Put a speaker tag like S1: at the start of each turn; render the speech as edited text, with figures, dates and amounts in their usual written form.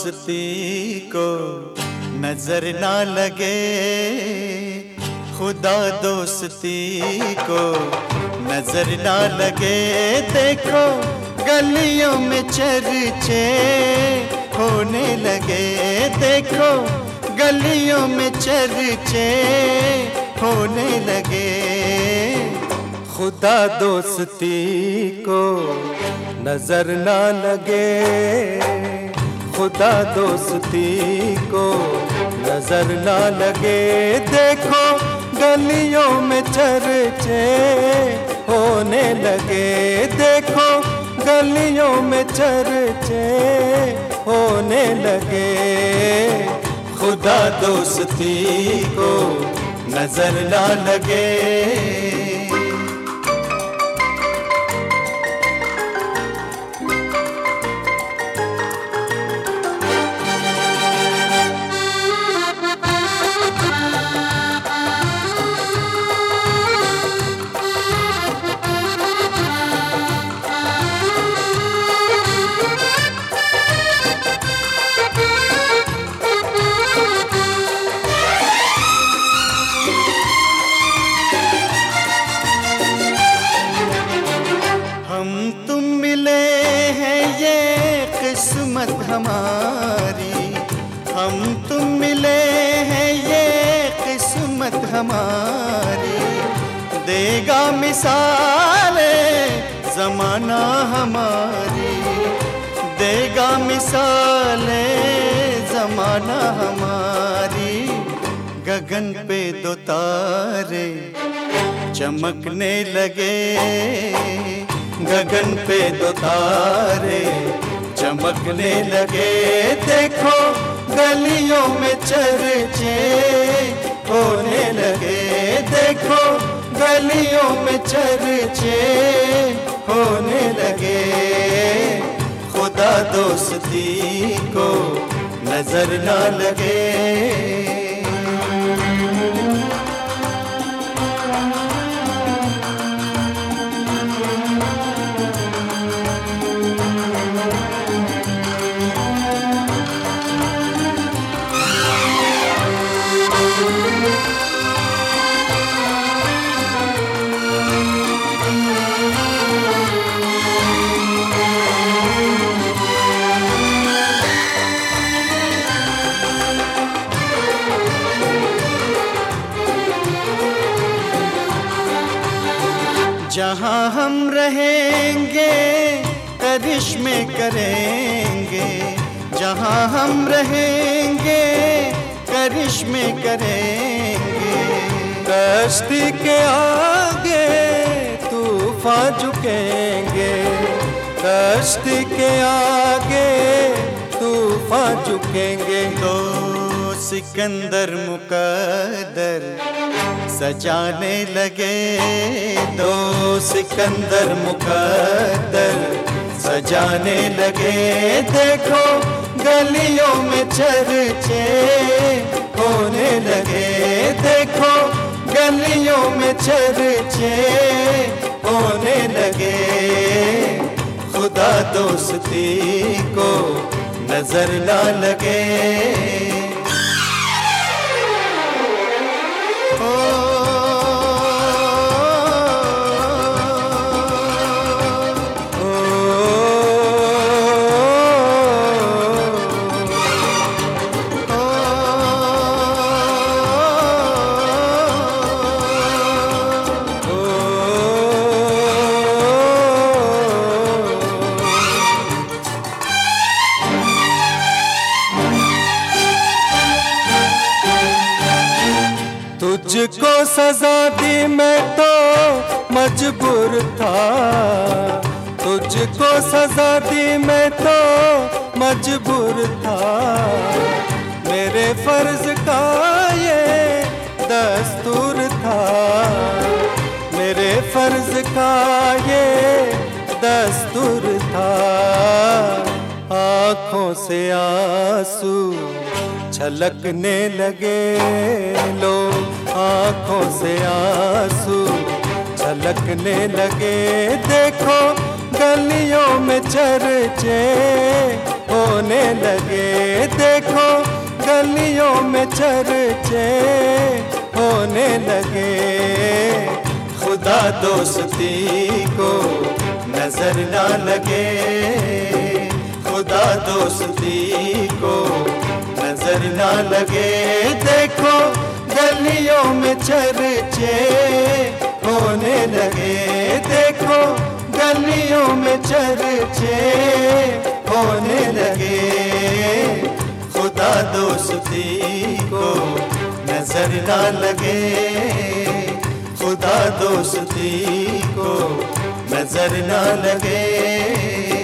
S1: दोस्ती को नजर ना लगे, खुदा दोस्ती को नजर ना लगे। देखो गलियों में चर्चे होने लगे, देखो गलियों में चर्चे होने लगे।
S2: खुदा दोस्ती को नजर ना लगे, खुदा दोस्ती को नजर ना लगे। देखो गलियों में चर्चे होने लगे, देखो गलियों में चर्चे होने लगे।
S1: खुदा दोस्ती को नजर ना लगे। तुम मिले हैं ये किस्मत हमारी, हम तुम मिले हैं ये किस्मत हमारी। देगा मिसाले ज़माना हमारी, देगा मिसाले ज़माना हमारी। गगन पे दो तारे चमकने लगे, गगन पे दो तारे चमकने लगे। देखो गलियों में चर्चे होने लगे, देखो गलियों में चर्चे होने लगे। खुदा दोस्ती को नजर ना लगे। जहाँ हम रहेंगे करिश्मे करेंगे, जहाँ हम रहेंगे करिश्मे करेंगे।
S2: कश्ती के आगे तूफान झुकेंगे, कश्ती के आगे तूफान झुकेंगे।
S1: तो सिकंदर मुकद्दर सजाने लगे, दो सिकंदर मुकद्दर सजाने लगे। देखो गलियों में चर्चे होने लगे, देखो गलियों में चर्चे होने लगे। खुदा दोस्ती को नजर ना लगे।
S2: तुझको सजा दी मैं तो मजबूर था, तुझको सजा दी मैं तो मजबूर था। मेरे फर्ज का ये दस्तूर था, मेरे फर्ज का ये दस्तूर था। आँखों से आंसू छलकने लगे, लोग आँखों से आंसू छलकने लगे। देखो गलियों में चर्चे हो होने लगे। देखो गलियों में चर्चे होने लगे।
S1: खुदा दोस्ती को नजर ना लगे, खुदा दोस्ती को नजर ना लगे। देखो गलियों में चर्चे होने लगे। देखो गलियों में चर्चे होने लगे। खुदा दोस्ती को नजर ना लगे, खुदा दोस्ती को नजर ना लगे।